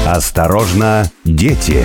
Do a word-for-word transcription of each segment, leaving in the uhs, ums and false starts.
Осторожно, дети.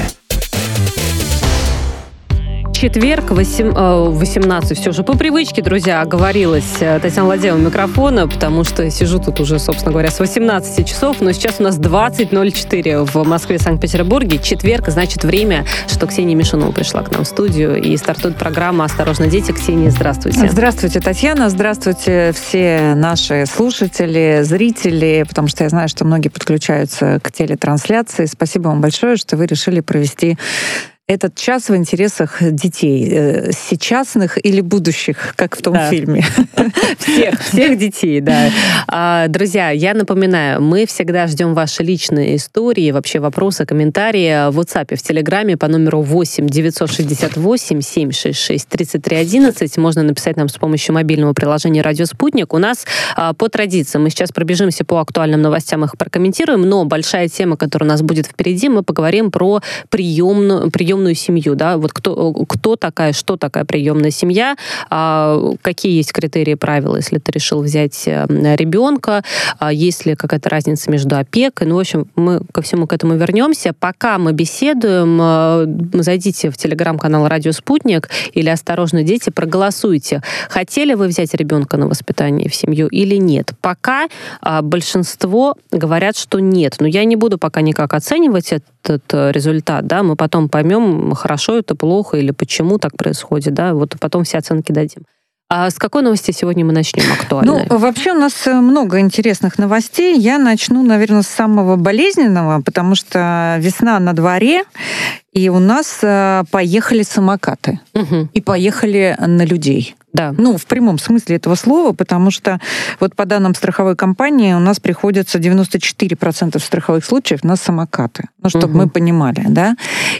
Четверг, восемнадцать, все же по привычке, друзья, оговорилась Татьяна Ладеева у микрофона, потому что сижу тут уже, собственно говоря, с восемнадцати часов, но сейчас у нас двадцать ноль четыре в Москве и Санкт-Петербурге. Четверг, значит, время, что Ксения Мишунова пришла к нам в студию, и стартует программа «Осторожно, дети». Ксения, здравствуйте. Здравствуйте, Татьяна, здравствуйте все наши слушатели, зрители, потому что я знаю, что многие подключаются к телетрансляции. Спасибо вам большое, что вы решили провести этот час в интересах детей, сейчасных или будущих, как в том да. фильме. Всех, всех детей, да. А, друзья, я напоминаю, мы всегда ждем ваши личные истории, вообще вопросы, комментарии в WhatsApp, в Телеграме по номеру восемь девятьсот шестьдесят восемь семьсот шестьдесят шесть тридцать три одиннадцать. Можно написать нам с помощью мобильного приложения «Радио Спутник». У нас а, по традиции мы сейчас пробежимся по актуальным новостям, их прокомментируем, но большая тема, которая у нас будет впереди, мы поговорим про приемную, приемную семью, да, вот кто, кто такая, что такая приемная семья, а, какие есть критерии, правила, если ты решил взять ребенка, а, есть ли какая-то разница между опекой, ну, в общем, мы ко всему к этому вернемся. Пока мы беседуем, а, зайдите в телеграм-канал «Радио Спутник» или «Осторожно, дети», проголосуйте. Хотели вы взять ребенка на воспитание в семью или нет? Пока а, большинство говорят, что нет, но я не буду пока никак оценивать этот результат, да, мы потом поймем, хорошо это, плохо, или почему так происходит, да, вот потом все оценки дадим. А с какой новости сегодня мы начнем актуальной? Ну, вообще у нас много интересных новостей. Я начну, наверное, с самого болезненного, потому что весна на дворе, и у нас поехали самокаты. Угу. И поехали на людей. Да. Ну, в прямом смысле этого слова, потому что вот по данным страховой компании у нас приходится девяносто четыре процента страховых случаев на самокаты. Ну, чтобы угу. мы понимали, да.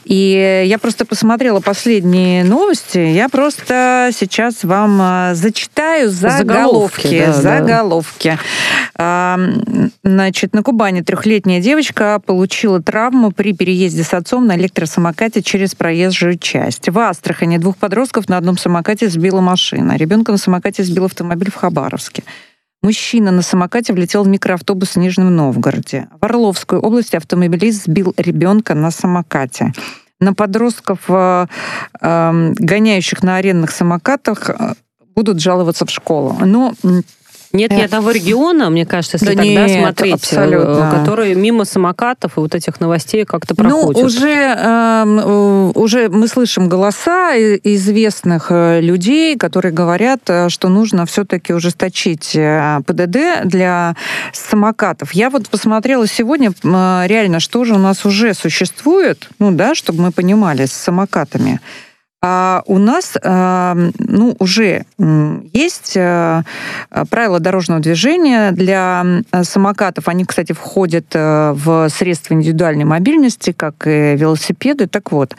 И я просто посмотрела последние новости, я просто сейчас вам зачитаю заголовки. Заголовки. Да, заголовки. Да. Значит, на Кубани трехлетняя девочка получила травму при переезде с отцом на электросамокате через проезжую часть. В Астрахани двух подростков на одном самокате сбила машина. Ребенка на самокате сбил автомобиль в Хабаровске. Мужчина на самокате влетел в микроавтобус в Нижнем Новгороде. В Орловской области автомобилист сбил ребенка на самокате. На подростков, э, э, гоняющих на арендных самокатах, будут жаловаться в школу. Но нет ни одного региона, мне кажется, если да тогда нет, смотреть, абсолютно. Которые мимо самокатов и вот этих новостей как-то проходят. Ну, уже, э, уже мы слышим голоса известных людей, которые говорят, что нужно все-таки ужесточить ПДД для самокатов. Я вот посмотрела сегодня реально, что же у нас уже существует, ну да, чтобы мы понимали, с самокатами. А у нас ну, уже есть правила дорожного движения для самокатов. Они, кстати, входят в средства индивидуальной мобильности, как и велосипеды. Так вот,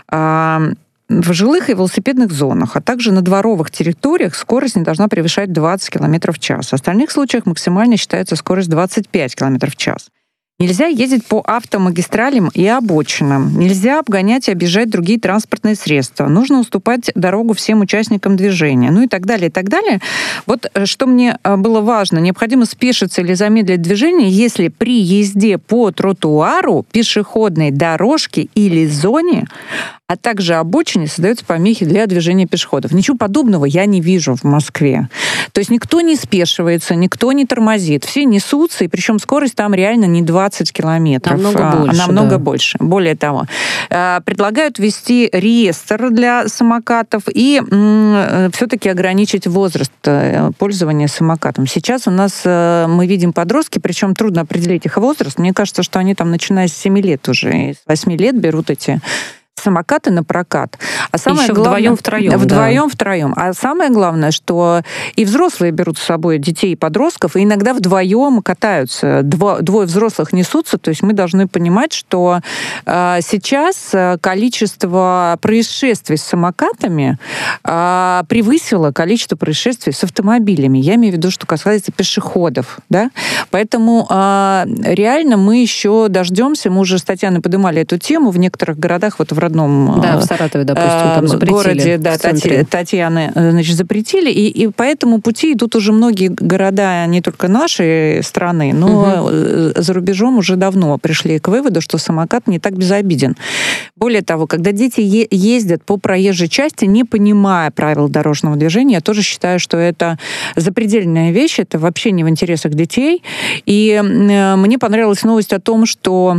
в жилых и велосипедных зонах, а также на дворовых территориях скорость не должна превышать двадцать километров в час. В остальных случаях максимально считается скорость двадцать пять километров в час. Нельзя ездить по автомагистралям и обочинам. Нельзя обгонять и объезжать другие транспортные средства. Нужно уступать дорогу всем участникам движения. Ну и так далее, и так далее. Вот что мне было важно. Необходимо спешиться или замедлить движение, если при езде по тротуару, пешеходной дорожке или зоне, а также обочине создаются помехи для движения пешеходов. Ничего подобного я не вижу в Москве. То есть никто не спешивается, никто не тормозит. Все несутся, и причем скорость там реально не двадцать километров. Намного больше. А намного да. больше. Более того, предлагают ввести реестр для самокатов и все-таки ограничить возраст пользования самокатом. Сейчас у нас мы видим подростки, причем трудно определить их возраст. Мне кажется, что они там, начиная с семи лет уже, с восьми лет берут эти самокаты на прокат. А самое Еще главное, вдвоем-втроем. Вдвоем-втроем. Да. А самое главное, что и взрослые берут с собой детей и подростков, и иногда вдвоем катаются. Дво, двое взрослых несутся. То есть мы должны понимать, что э, сейчас количество происшествий с самокатами э, превысило количество происшествий с автомобилями. Я имею в виду, что касается пешеходов. Да? Поэтому э, реально мы еще дождемся. Мы уже с Татьяной поднимали эту тему в некоторых городах, вот в родном одном да, в Саратове, допустим, там запретили, городе, да, Татьяны, значит, запретили, и, и по этому пути идут уже многие города, не только нашей страны, но угу. за рубежом уже давно пришли к выводу, что самокат не так безобиден. Более того, когда дети е- ездят по проезжей части, не понимая правил дорожного движения, я тоже считаю, что это запредельная вещь, это вообще не в интересах детей. И мне понравилась новость о том, что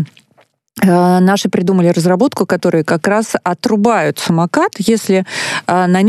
наши придумали разработку, которые как раз отрубают самокат, если на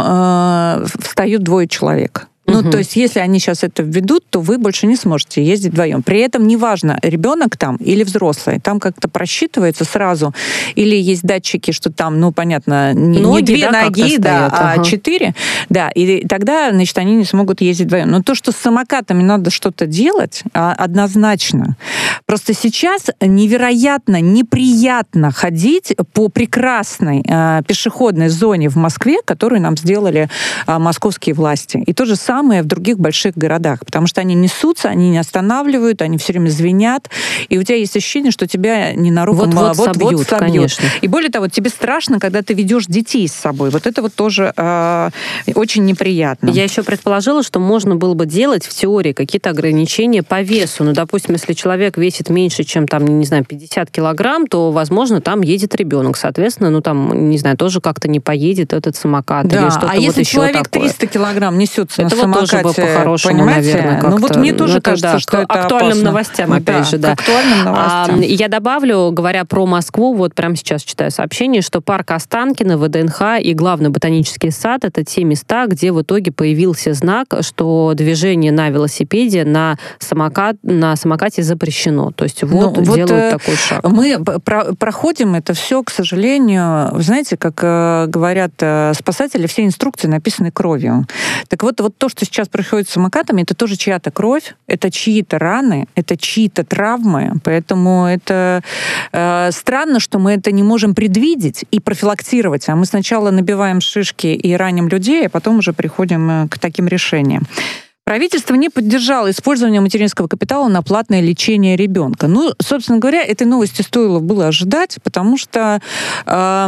нем встают двое человек. Ну, угу. то есть, если они сейчас это введут, то вы больше не сможете ездить вдвоем. При этом неважно, ребенок там или взрослый, там как-то просчитывается сразу, или есть датчики, что там, ну, понятно, не, ноги, не две да, ноги, да, стоят, ага. а четыре, да, и тогда, значит, они не смогут ездить вдвоем. Но то, что с самокатами надо что-то делать, однозначно. Просто сейчас невероятно неприятно ходить по прекрасной э, пешеходной зоне в Москве, которую нам сделали э, московские власти. И то же самое самое в других больших городах, потому что они несутся, они не останавливают, они все время звенят, и у тебя есть ощущение, что тебя ненароком вот, вот, вот, собьют, вот собьют. Конечно. И более того, тебе страшно, когда ты ведешь детей с собой. Вот это вот тоже э, очень неприятно. Я еще предположила, что можно было бы делать в теории какие-то ограничения по весу. Ну, допустим, если человек весит меньше, чем, там, не знаю, пятьдесят килограмм, то, возможно, там едет ребенок. Соответственно, ну, там, не знаю, тоже как-то не поедет этот самокат. Да, или что-то а если вот человек такое. триста килограмм несется на самокате, тоже бы по-хорошему, понимаете? наверное, как-то. Ну вот мне тоже это, кажется, да, что это актуальным опасно. новостям, опять да, же, да. актуальным новостям. А, я добавлю, говоря про Москву, вот прямо сейчас читаю сообщение, что парк Останкино, ВДНХ и главный ботанический сад — это те места, где в итоге появился знак, что движение на велосипеде, на, самокат, на самокате запрещено. То есть вот, ну, делают вот такой шаг. Мы про- проходим это все, к сожалению, вы знаете, как э, говорят э, спасатели, все инструкции написаны кровью. Так вот, вот то, что сейчас происходит с самокатами, это тоже чья-то кровь, это чьи-то раны, это чьи-то травмы, поэтому это э, странно, что мы это не можем предвидеть и профилактировать, а мы сначала набиваем шишки и раним людей, а потом уже приходим к таким решениям. Правительство не поддержало использование материнского капитала на платное лечение ребенка. Ну, собственно говоря, этой новости стоило было ожидать, потому что э,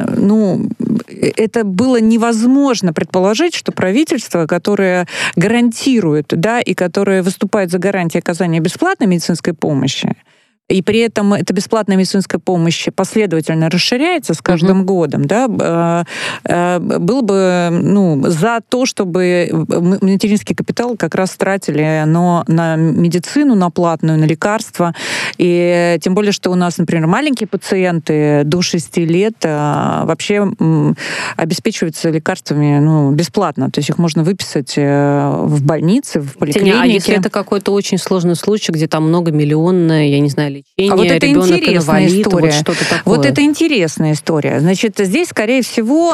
ну, это было невозможно предположить, что правительство, которое гарантирует, да, и которое выступает за гарантией оказания бесплатной медицинской помощи, и при этом эта бесплатная медицинская помощь последовательно расширяется с каждым uh-huh. годом, да, был бы ну, за то, чтобы материнский капитал как раз тратили но на медицину, на платную, на лекарства. И тем более, что у нас, например, маленькие пациенты до шести лет вообще обеспечиваются лекарствами ну, бесплатно. То есть их можно выписать в больнице, в поликлинике. Теня, а если это какой-то очень сложный случай, где там многомиллионное, я не знаю, лечение, а вот это интересная инвалид, история. Вот, что-то такое. Вот это интересная история. Значит, здесь, скорее всего,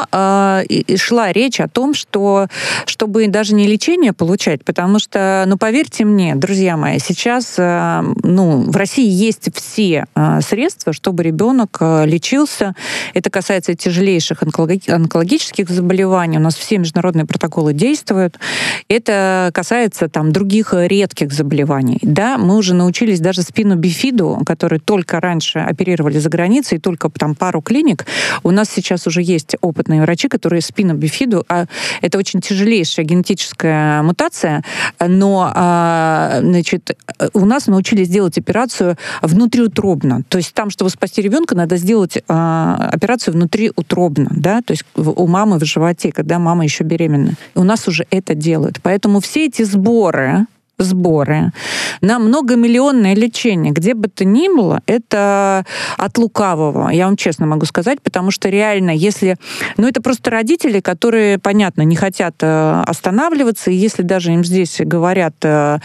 шла речь о том, что чтобы даже не лечение получать, потому что, ну, поверьте мне, друзья мои, сейчас ну, в России есть все средства, чтобы ребенок лечился. Это касается тяжелейших онкологических заболеваний. У нас все международные протоколы действуют. Это касается там других редких заболеваний. Да, мы уже научились даже спину бифиду, которые только раньше оперировали за границей, только там пару клиник. У нас сейчас уже есть опытные врачи, которые спину бифиду, а это очень тяжелейшая генетическая мутация, но значит, у нас научились делать операцию внутриутробно. То есть там, чтобы спасти ребенка, надо сделать операцию внутриутробно, да, то есть у мамы в животе, когда мама еще беременна. У нас уже это делают. Поэтому все эти сборы, сборы на многомиллионное лечение, где бы то ни было, это от лукавого, я вам честно могу сказать, потому что реально, если... Ну, это просто родители, которые, понятно, не хотят останавливаться, и если даже им здесь говорят э,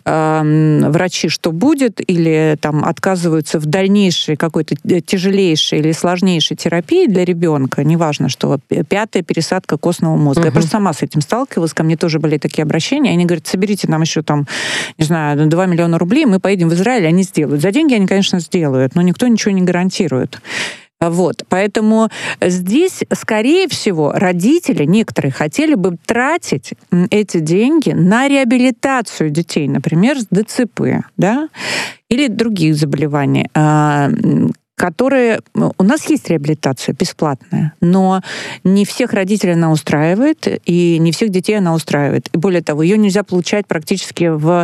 э, врачи, что будет, или там отказываются в дальнейшей какой-то тяжелейшей или сложнейшей терапии для ребенка, неважно, что пятая пересадка костного мозга. Угу. Я просто сама с этим сталкивалась, ко мне тоже были такие обращения, они говорят, соберите нам еще там не знаю, два миллиона рублей, мы поедем в Израиль, они сделают. За деньги они, конечно, сделают, но никто ничего не гарантирует. Вот. Поэтому здесь, скорее всего, родители, некоторые, хотели бы тратить эти деньги на реабилитацию детей, например, с ДЦП, да, или других заболеваний. которые... У нас есть реабилитация бесплатная, но не всех родителей она устраивает, и не всех детей она устраивает. И более того, ее нельзя получать практически в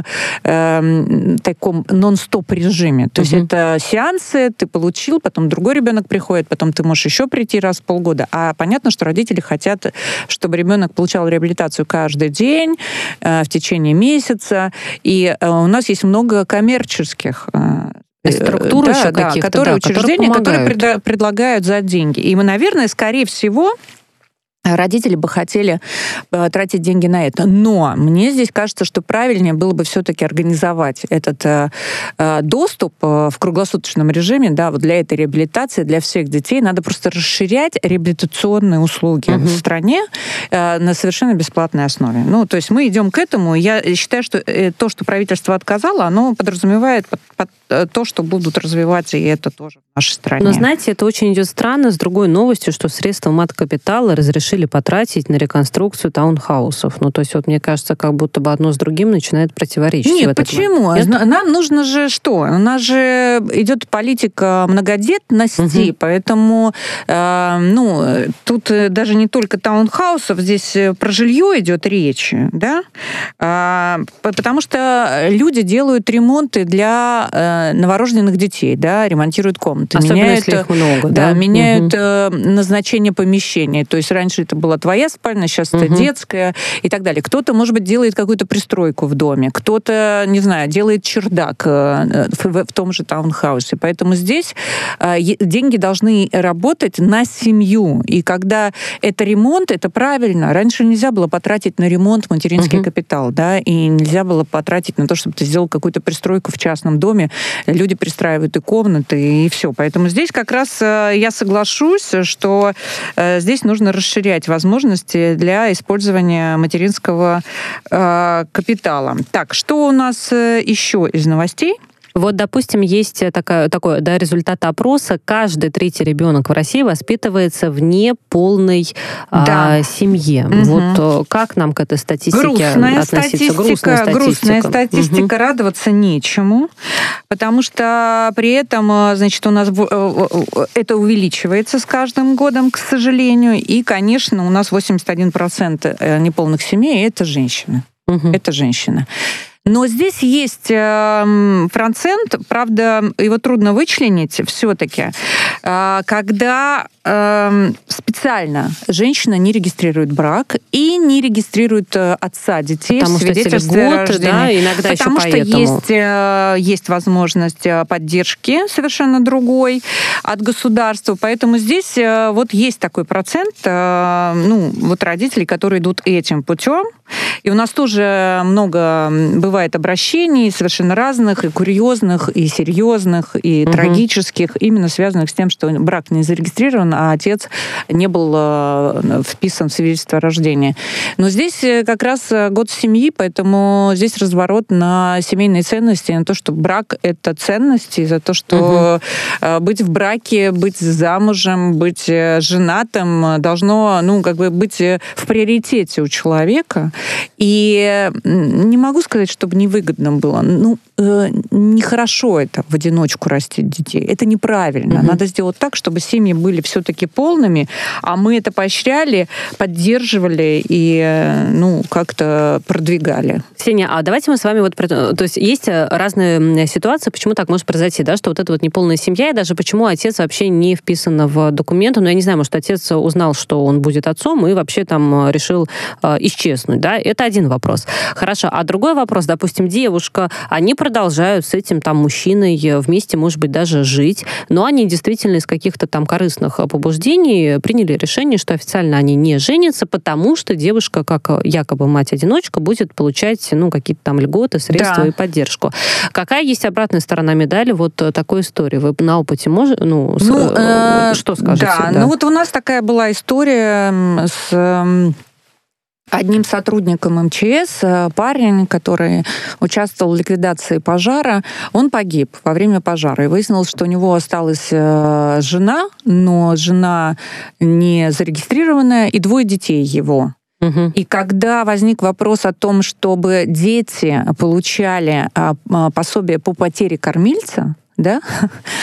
э, таком нон-стоп режиме. То uh-huh. есть это сеансы, ты получил, потом другой ребенок приходит, потом ты можешь еще прийти раз в полгода. А понятно, что родители хотят, чтобы ребенок получал реабилитацию каждый день, э, в течение месяца. И э, у нас есть много коммерческих структуры да, еще да, каких-то, которые, да, учреждения, которые, которые пред, предлагают за деньги. И мы, наверное, скорее всего, родители бы хотели тратить деньги на это. Но мне здесь кажется, что правильнее было бы все-таки организовать этот э, доступ в круглосуточном режиме, да, вот для этой реабилитации, для всех детей. Надо просто расширять реабилитационные услуги uh-huh. в стране э, на совершенно бесплатной основе. Ну, то есть мы идем к этому. Я считаю, что то, что правительство отказало, оно подразумевает под, под то, что будут развивать и это тоже в нашей стране. Но, знаете, это очень идет странно с другой новостью, что средства мат-капитала разрешили потратить на реконструкцию таунхаусов. Ну, то есть, вот мне кажется, как будто бы одно с другим начинает противоречить. Нет, почему? Нет? Нам нужно же что? У нас же идет политика многодетности, угу. поэтому э, ну, тут даже не только таунхаусов, здесь про жилье идет речь, да? А, потому что люди делают ремонты для э, новорожденных детей, да, ремонтируют комнаты. Особенно меняют, если их много, да? Да, меняют угу. э, назначение помещений. То есть раньше это была твоя спальня, сейчас угу. это детская и так далее. Кто-то, может быть, делает какую-то пристройку в доме, кто-то, не знаю, делает чердак в, в том же таунхаусе. Поэтому здесь деньги должны работать на семью. И когда это ремонт, это правильно. Раньше нельзя было потратить на ремонт материнский угу. капитал, да, и нельзя было потратить на то, чтобы ты сделал какую-то пристройку в частном доме. Люди пристраивают и комнаты, и все. Поэтому здесь как раз я соглашусь, что здесь нужно расширять возможности для использования материнского э, капитала. Так, что у нас еще из новостей? Вот, допустим, есть такая, такой да, результат опроса. Каждый третий ребенок в России воспитывается в неполной да. а, семье. Угу. Вот как нам к этой статистике грустная относиться? Статистика, грустная статистика. Грустная статистика. Угу. Радоваться нечему, потому что при этом, значит, у нас это увеличивается с каждым годом, к сожалению. И, конечно, у нас восемьдесят один процент неполных семей — это женщины. Угу. Это женщины. Но здесь есть э, процент, правда, его трудно вычленить все-таки, э, когда э, специально женщина не регистрирует брак и не регистрирует э, отца детей потому в свидетельстве о рождении. Да, иногда потому еще что поэтому. есть, э, есть возможность поддержки совершенно другой от государства. Поэтому здесь э, вот есть такой процент э, ну, вот родителей, которые идут этим путем. И у нас тоже много бывает обращений совершенно разных, и курьезных, и серьезных, и угу. трагических, именно связанных с тем, что брак не зарегистрирован, а отец не был вписан в свидетельство о рождении. Но здесь как раз год семьи, поэтому здесь разворот на семейные ценности, на то, что брак — это ценности, за то, что угу. быть в браке, быть замужем, быть женатым должно, ну, как бы быть в приоритете у человека. И не могу сказать, чтобы невыгодно было. Ну, э, нехорошо это в одиночку растить детей. Это неправильно. Угу. Надо сделать так, чтобы семьи были все-таки полными, а мы это поощряли, поддерживали и, ну, как-то продвигали. Ксения, а давайте мы с вами вот... То есть есть разные ситуации, почему так может произойти, да, что вот эта вот неполная семья, и даже почему отец вообще не вписан в документы. Ну, я не знаю, может, отец узнал, что он будет отцом, и вообще там решил э, исчезнуть, да? Это один вопрос. Хорошо. А другой вопрос, допустим, девушка, они продолжают с этим там мужчиной вместе, может быть, даже жить, но они действительно из каких-то там корыстных побуждений приняли решение, что официально они не женятся, потому что девушка, как якобы мать-одиночка, будет получать, ну, какие-то там льготы, средства да. и поддержку. Какая есть обратная сторона медали вот такой истории? Вы на опыте можете, ну, ну с, э, что скажете? Да, да, ну вот у нас такая была история с... одним сотрудником эм че эс, парень, который участвовал в ликвидации пожара, он погиб во время пожара. И выяснилось, что у него осталась жена, но жена не зарегистрированная, и двое детей его. Угу. И когда возник вопрос о том, чтобы дети получали пособие по потере кормильца, да,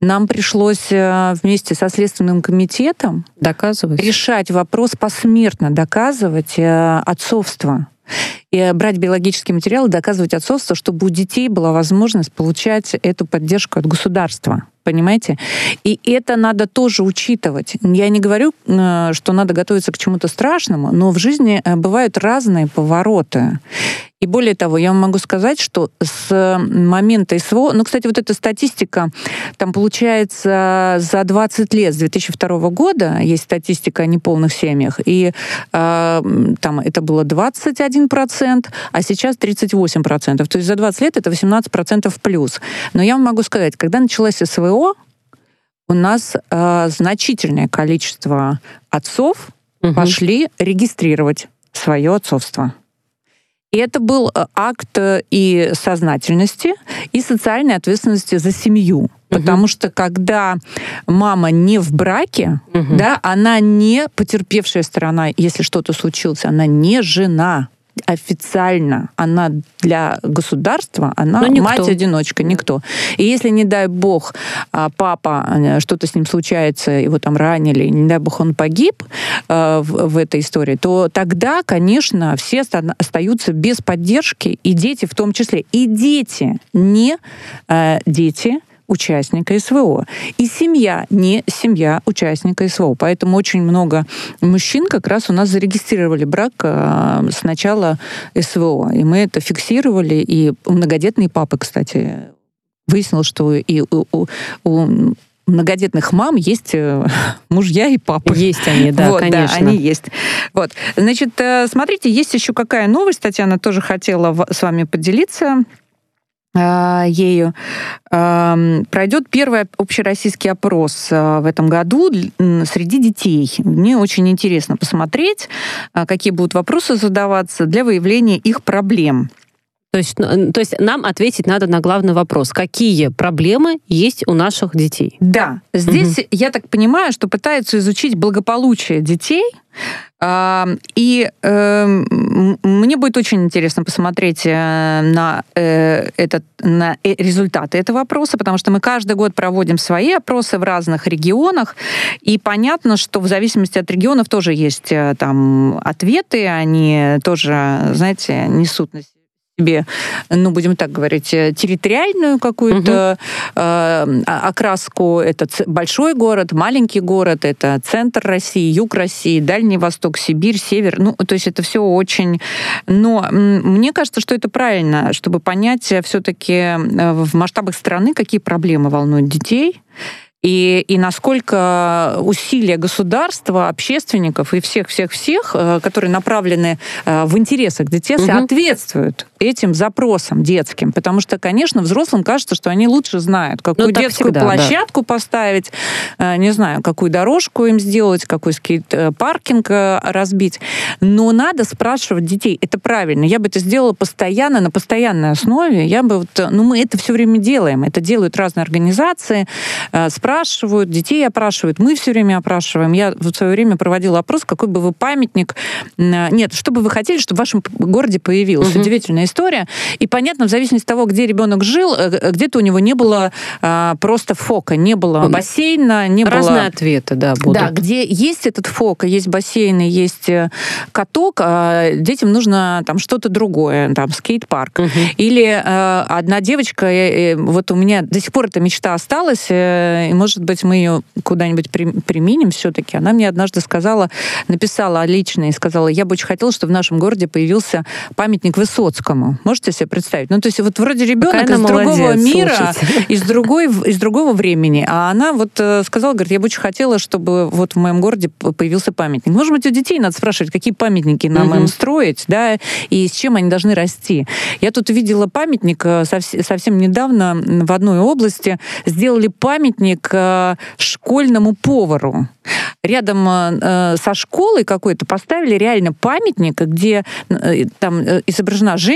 нам пришлось вместе со Следственным комитетом доказывать, решать вопрос, посмертно доказывать отцовство. И брать биологические материалы, доказывать отцовство, чтобы у детей была возможность получать эту поддержку от государства. Понимаете? И это надо тоже учитывать. Я не говорю, что надо готовиться к чему-то страшному, но в жизни бывают разные повороты. И более того, я вам могу сказать, что с момента СВО... Ну, кстати, вот эта статистика, там получается за двадцать лет, с две тысячи второго года, есть статистика о неполных семьях, и э, там это было двадцать один процент, а сейчас тридцать восемь процентов. То есть за двадцать лет это восемнадцать процентов плюс. Но я вам могу сказать, когда началась СВО, у нас э, значительное количество отцов угу. пошли регистрировать свое отцовство. И это был акт и сознательности, и социальной ответственности за семью. Угу. Потому что когда мама не в браке, угу. да, она не потерпевшая сторона, если что-то случилось, она не жена. Официально она для государства, она мать-одиночка, никто. И если, не дай бог, папа, что-то с ним случается, его там ранили, не дай бог, он погиб в, в этой истории, то тогда, конечно, все остаются без поддержки, и дети в том числе. И дети, не дети участника СВО. И семья не семья участника СВО. Поэтому очень много мужчин как раз у нас зарегистрировали брак с начала СВО. И мы это фиксировали. И многодетные папы, кстати, выяснилось, что и у, у, у многодетных мам есть мужья и папы. Есть они, да, вот, конечно. Да, они есть. Вот. Значит, смотрите, есть еще какая новость. Татьяна тоже хотела с вами поделиться ею. Пройдет первый общероссийский опрос в этом году среди детей. Мне очень интересно посмотреть, какие будут вопросы задаваться для выявления их проблем. То есть, то есть нам ответить надо на главный вопрос. Какие проблемы есть у наших детей? Да. Здесь, угу. я так понимаю, что пытаются изучить благополучие детей. И э, мне будет очень интересно посмотреть на, э, этот, на результаты этого опроса, потому что мы каждый год проводим свои опросы в разных регионах, и понятно, что в зависимости от регионов тоже есть там ответы, они тоже, знаете, несут на себе, ну, будем так говорить, территориальную какую-то угу. э, окраску. Это большой город, маленький город, это центр России, юг России, Дальний Восток, Сибирь, Север. Ну, то есть это все очень... Но мне кажется, что это правильно, чтобы понять все-таки в масштабах страны, какие проблемы волнуют детей, И, и насколько усилия государства, общественников и всех-всех-всех, которые направлены в интересах детей, угу. соответствуют этим запросам детским. Потому что, конечно, взрослым кажется, что они лучше знают, какую ну, детскую всегда, площадку да. поставить, не знаю, какую дорожку им сделать, какой скейт-паркинг разбить. Но надо спрашивать детей. Это правильно. Я бы это сделала постоянно, на постоянной основе. Я бы вот, ну, мы это все время делаем. Это делают разные организации, спрашивают, детей опрашивают. Мы все время опрашиваем. Я в свое время проводила опрос, какой бы вы памятник... Нет, что бы вы хотели, чтобы в вашем городе появился. Угу. Удивительная история. И понятно, в зависимости от того, где ребенок жил, где-то у него не было а, просто фока, не было бассейна, не Разные было... Разные ответы, да, будут. Да, где есть этот фок, есть бассейн, есть каток, а детям нужно там что-то другое, там скейт-парк. Угу. Или а, одна девочка, вот у меня до сих пор эта мечта осталась, и, может быть, мы ее куда-нибудь применим все-таки. Она мне однажды сказала, написала лично и сказала, я бы очень хотела, чтобы в нашем городе появился памятник Высоцкому. Можете себе представить? Ну, то есть вот вроде ребенок из другого молодец, мира, из, другой, из другого времени, а она вот сказала, говорит, я бы очень хотела, чтобы вот в моем городе появился памятник. Может быть, у детей надо спрашивать, какие памятники нам угу. им строить, да, и с чем они должны расти. Я тут видела памятник совсем недавно в одной области, сделали памятник школьному повару. Рядом э, со школой какой-то поставили реально памятник, где э, там изображена женщина,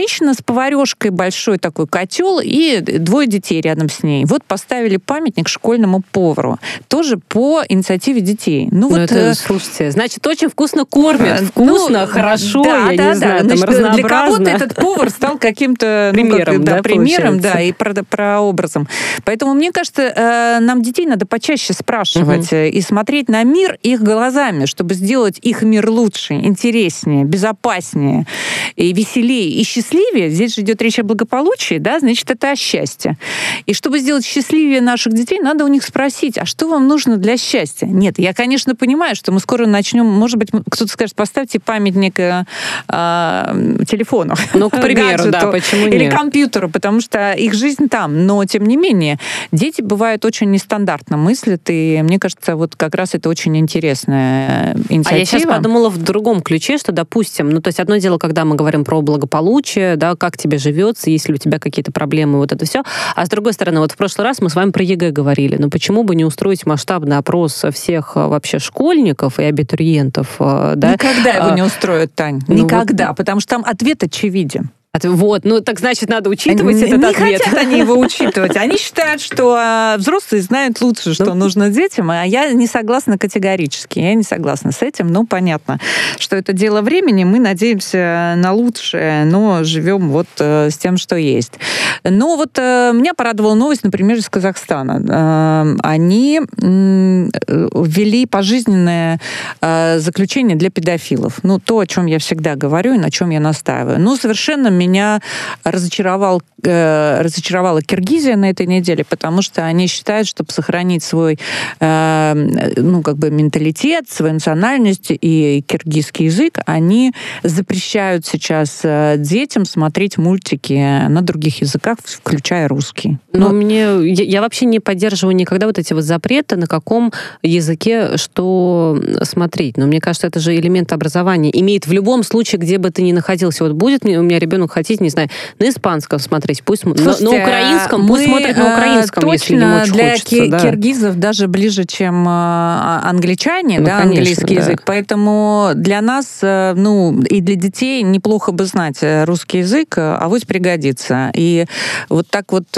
женщина с поварешкой, большой такой котел, и двое детей рядом с ней. Вот поставили памятник школьному повару. Тоже по инициативе детей. Ну, ну вот, это, слушайте, значит, очень вкусно кормят. Вкусно, ну, хорошо, да, я да, не знаю, да. там Значит, для кого-то этот повар стал каким-то примером, ну, как, да, да, примером, да, и про, прообразом. Поэтому, мне кажется, нам детей надо почаще спрашивать угу. и смотреть на мир их глазами, чтобы сделать их мир лучше, интереснее, безопаснее, и веселее, и счастливее. Здесь же идет речь о благополучии, да, значит, это о счастье. И чтобы сделать счастливее наших детей, надо у них спросить, а что вам нужно для счастья? Нет, я, конечно, понимаю, что мы скоро начнем, может быть, кто-то скажет, поставьте памятник э, э, телефону. Ну, к примеру, гаджету, да, почему нет? Или компьютеру, потому что их жизнь там. Но, тем не менее, дети бывают очень нестандартно мыслят, и мне кажется, вот как раз это очень интересная инициатива. А я сейчас подумала в другом ключе, что, допустим, ну, то есть одно дело, когда мы говорим про благополучие, да, как тебе живется, есть ли у тебя какие-то проблемы, вот это все. А с другой стороны, вот в прошлый раз мы с вами про ЕГЭ говорили, но почему бы не устроить масштабный опрос всех вообще школьников и абитуриентов? Да? Никогда его не устроят, Тань. Ну, Никогда, вот... потому что там ответ очевиден. Вот, ну так значит, надо учитывать они, этот не ответ. Не хотят они его учитывать. Они считают, что взрослые знают лучше, что ну, нужно детям, а я не согласна категорически. Я не согласна с этим, но понятно, что это дело времени, мы надеемся на лучшее, но живем вот с тем, что есть. Но вот меня порадовала новость, например, из Казахстана. Они ввели пожизненное заключение для педофилов. Ну, то, о чем я всегда говорю и на чем я настаиваю. Ну, совершенно меня разочаровал, э, разочаровала Киргизия на этой неделе, потому что они считают, чтобы сохранить свой э, ну, как бы менталитет, свою национальность и киргизский язык, они запрещают сейчас детям смотреть мультики на других языках, включая русский. Но ну, мне, я, я вообще не поддерживаю никогда вот эти вот запреты, на каком языке что смотреть. Но мне кажется, это же элемент образования. Имеет в любом случае, где бы ты ни находился. Вот будет у меня ребенок хотеть, не знаю, на испанском смотреть, пусть Слушайте, на, на украинском, пусть смотрит на украинском, если ему очень для хочется. Для да. киргизов даже ближе, чем англичане, ну, да, конечно, английский да. язык. Поэтому для нас, ну, и для детей неплохо бы знать русский язык, авось пригодится. И вот так вот,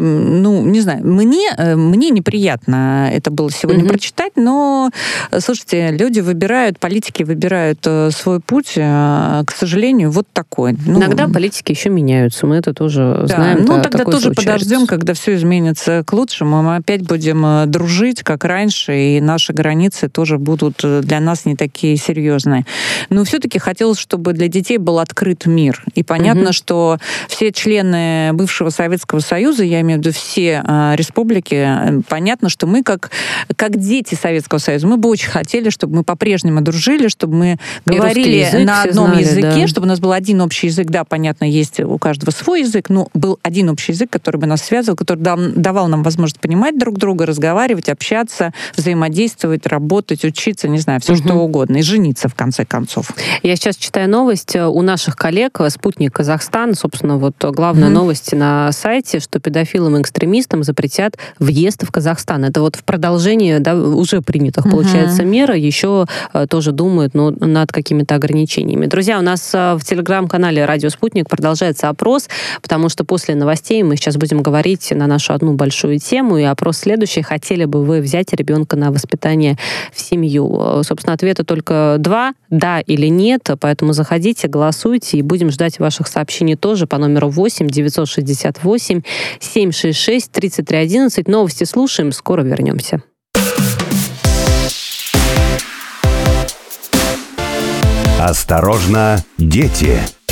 ну, не знаю, мне, мне неприятно это было сегодня mm-hmm. прочитать, но, слушайте, люди выбирают, политики выбирают свой путь, к сожалению, вот такой. Ну, иногда политики еще меняются, мы это тоже да, знаем. Ну, да, тогда тоже случается. подождем, когда все изменится к лучшему, мы опять будем дружить, как раньше, и наши границы тоже будут для нас не такие серьезные. Но все-таки хотелось, чтобы для детей был открыт мир. И понятно, угу. что все члены бывшего Советского Союза, я имею в виду все э, республики, понятно, что мы, как, как дети Советского Союза, мы бы очень хотели, чтобы мы по-прежнему дружили, чтобы мы и говорили на одном знали, языке, да. чтобы у нас был один общий язык. Да, понятно, есть у каждого свой язык, но был один общий язык, который бы нас связывал, который давал нам возможность понимать друг друга, разговаривать, общаться, взаимодействовать, работать, учиться, не знаю, все угу. что угодно, и жениться, в конце концов. Я сейчас читаю новость у наших коллег, «Спутник Казахстан», собственно, вот главная угу. новость на сайте, что педофилам и экстремистам запретят въезд в Казахстан. Это вот в продолжении да, уже принятых, угу. получается, мер, еще тоже думают ну, над какими-то ограничениями. Друзья, у нас в телеграм-канале «Радио Спутник» продолжается опрос, потому что после новостей мы сейчас будем говорить на нашу одну большую тему, и опрос следующий. Хотели бы вы взять ребенка на воспитание в семью? Собственно, ответа только два, да или нет, поэтому заходите, голосуйте, и будем ждать ваших сообщений тоже по номеру восемь девятьсот шестьдесят восемь семьсот шестьдесят шесть тридцать три одиннадцать. Новости слушаем, скоро вернемся. Осторожно, дети!